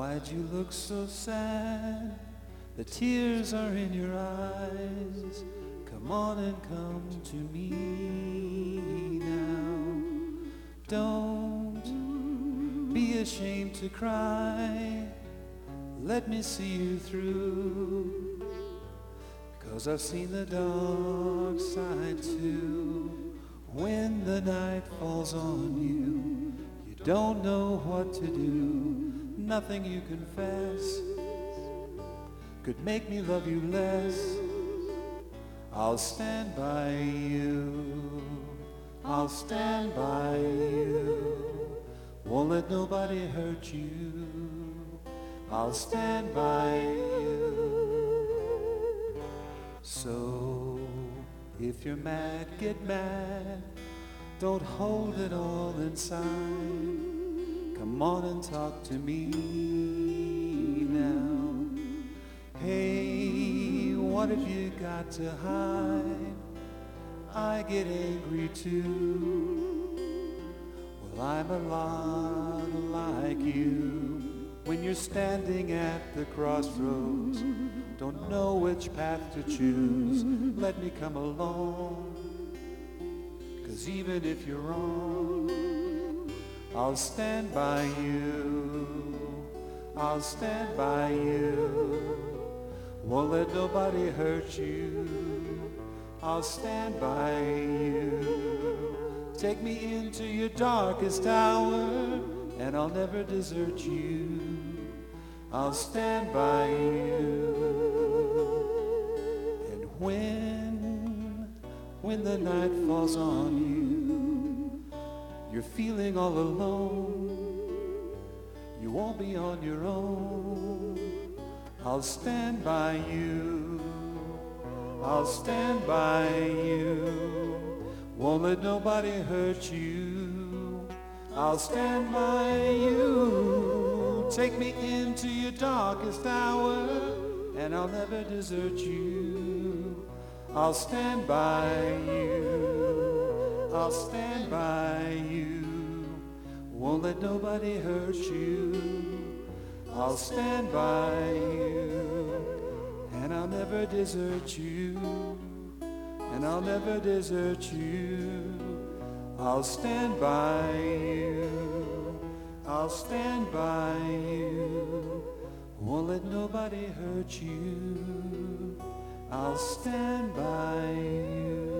Why'd you look so sad? The tears are in your eyes. Come on and come to me now. Don't be ashamed to cry. Let me see you through. 'Cause I've seen the dark side too. When the night falls on you, you don't know what to do. Nothing you confess could make me love you less. I'll stand by you. I'll stand by you. Won't let nobody hurt you. I'll stand by you. So if you're mad, get mad. Don't hold it all inside. Come on and talk to me now. Hey, what have you got to hide? I get angry too. Well, I'm a lot like you. When you're standing at the crossroads, don't know which path to choose, let me come along. 'Cause even if you're wrong, I'll stand by you. I'll stand by you. Won't let nobody hurt you. I'll stand by you. Take me into your darkest hour, and I'll never desert you. I'll stand by you. And when the night falls on you, you're feeling all alone, you won't be on your own. I'll stand by you. I'll stand by you. Won't let nobody hurt you. I'll stand by you. Take me into your darkest hour, and I'll never desert you. I'll stand by you. I'll stand by you. Won't let nobody hurt you. I'll stand by you. And I'll never desert you. And I'll never desert you. I'll stand by you. I'll stand by you. Won't let nobody hurt you. I'll stand by you.